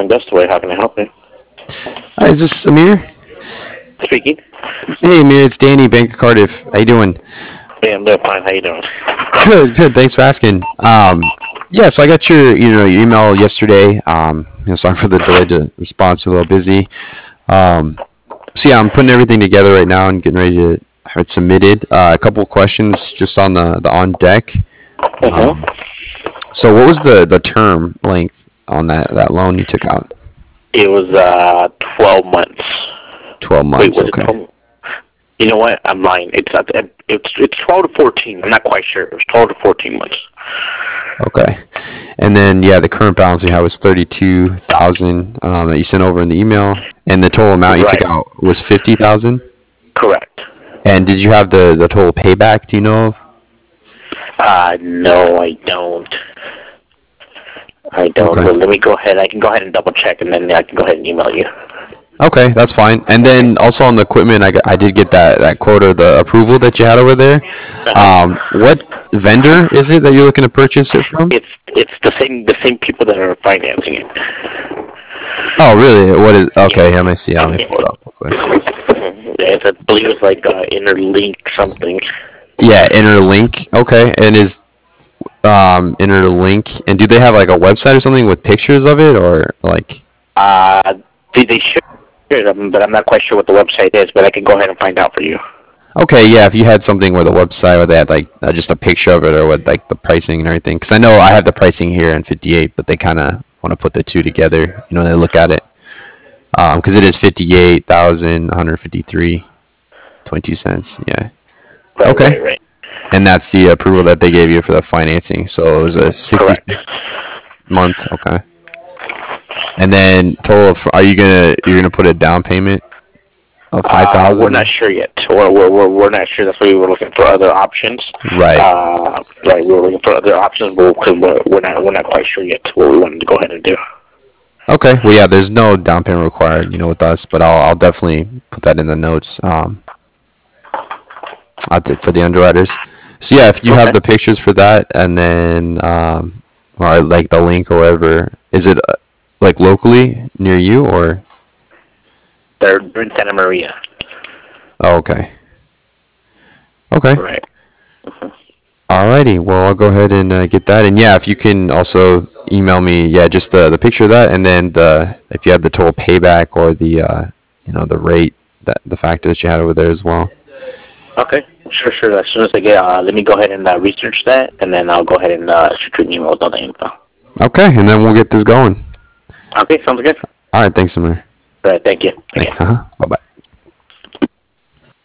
calling Best Way. How can I help you? Hi, is this Amir? Speaking. Hey, Amir, it's Danny, Bank of Cardiff. How you doing? Hey, I'm doing fine. How you doing? Good, good. Thanks for asking. Yeah, so I got your email yesterday. Sorry for the delayed response. A little busy. Um, so yeah, I'm putting everything together right now and getting ready to have it submitted. A couple of questions just on the on deck. Um, Mm-hmm. so what was the term length on that loan you took out? It was 12 months. 12 Wait, months. was it Okay. 12? You know what? I'm lying. It's 12 to 14. I'm not quite sure. It was 12 to 14 months. Okay. And then yeah, the current balance you have was 32,000 that you sent over in the email, and the total amount you took Right. out was 50,000. Correct. And did you have the total payback? Do you know of? No, I don't. I don't. Okay. But let me go ahead. I can go ahead and double check, and then I can go ahead and email you. Okay, that's fine. And then also on the equipment, I did get that quote or the approval that you had over there. Uh-huh. What vendor is it that you're looking to purchase it from? It's the same people that are financing it. Oh, really? What is? Yeah. Okay, let me see. Let me pull it up real quick. I believe it's like interlink something. Yeah, Interlink. Okay, and is Interlink, and do they have like a website or something with pictures of it, or like? Uh, they should, but I'm not quite sure what the website is. But I can go ahead and find out for you. Okay, yeah, if you had something where the website where they had like just a picture of it or with like the pricing and everything, because I know I have the pricing here in 58, but they kind of want to put the two together. They look at it because it is 58,153.22. Yeah. Right, Okay. right, right. And that's the approval that they gave you for the financing. So it was a Correct. 66 month. Okay. And then total of, you're gonna put a down payment of five We're not thousand? sure yet. We're not sure. That's why we were looking for other options. Right. Right, we were looking for other options, but because we're not quite sure yet what we wanted to go ahead and do. Okay. Well, yeah. There's no down payment required, with us, but I'll definitely put that in the notes. For the underwriters. So yeah, if you have Okay. the pictures for that, and then or like the link or whatever, is it like locally near you or? They're in Santa Maria. Oh, okay. Okay. Right. Alrighty. Well, I'll go ahead and get that. And yeah, if you can also email me, yeah, just the picture of that, and then if you have the total payback or the the rate that the factor that you had over there as well. Okay. Sure, sure. As soon as I get, let me go ahead and research that, and then I'll go ahead and shoot you an email with all the info. Okay, and then we'll get this going. Okay, sounds good. All right. Thanks, Amir. All right. Thank you. Thanks. Okay. Bye bye.